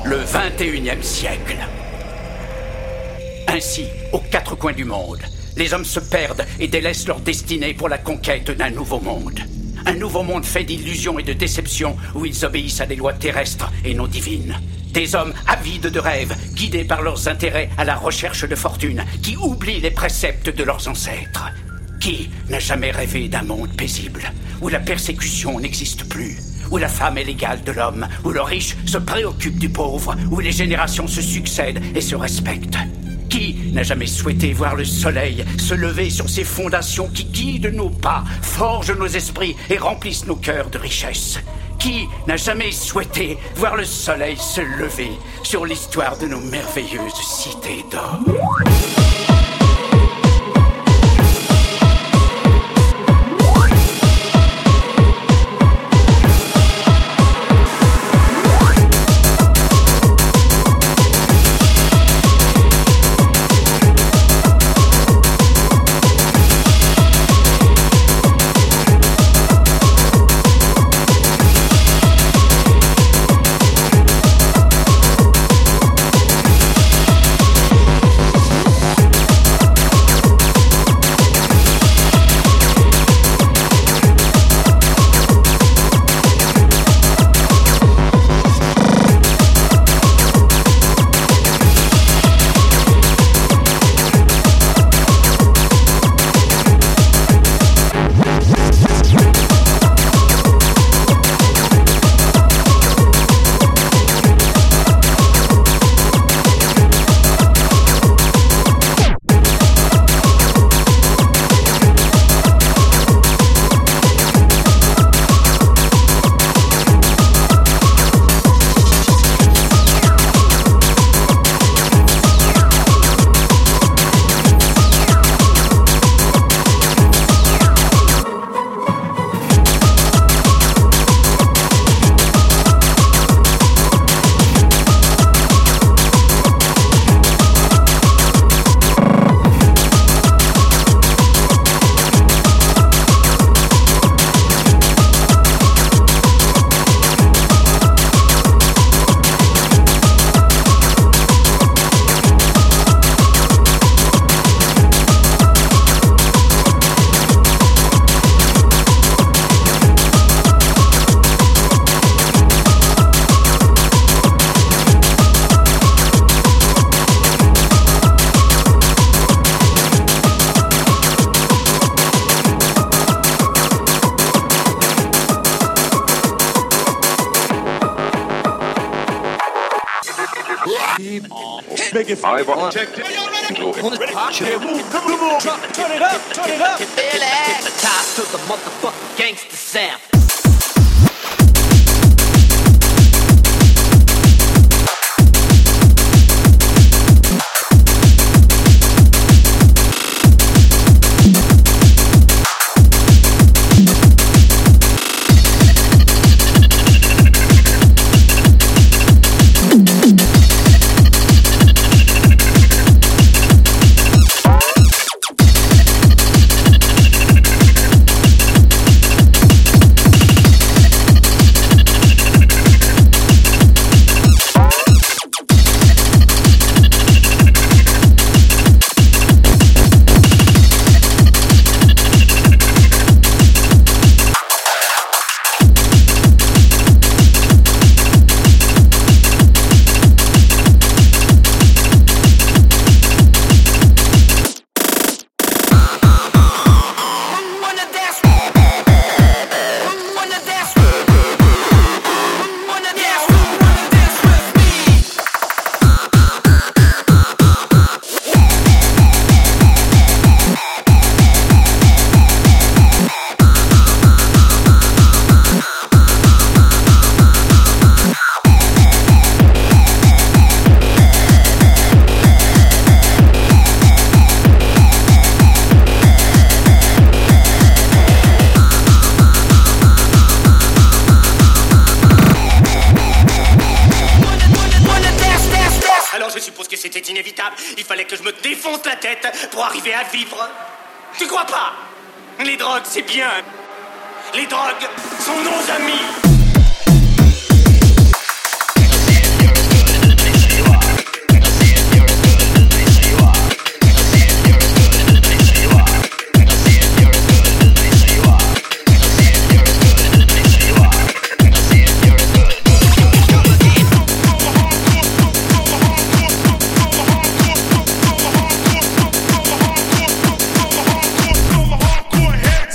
le 21e siècle. Ainsi, aux quatre coins du monde, les hommes se perdent et délaissent leur destinée pour la conquête d'un nouveau monde. Un nouveau monde fait d'illusions et de déceptions où ils obéissent à des lois terrestres et non divines. Des hommes avides de rêves, guidés par leurs intérêts à la recherche de fortune, qui oublient les préceptes de leurs ancêtres. Qui n'a jamais rêvé d'un monde paisible, où la persécution n'existe plus, où la femme est l'égale de l'homme, où le riche se préoccupe du pauvre, où les générations se succèdent et se respectent? Qui n'a jamais souhaité voir le soleil se lever sur ces fondations qui guident nos pas, forgent nos esprits et remplissent nos cœurs de richesse? Qui n'a jamais souhaité voir le soleil se lever sur l'histoire de nos merveilleuses cités d'or? I want to check it. Turn it up, turn it up. The top to the motherfucking gangster sound. C'était inévitable. Il fallait que je me défonce la tête pour arriver à vivre. Tu crois pas? Les drogues, c'est bien. Les drogues sont nos amis.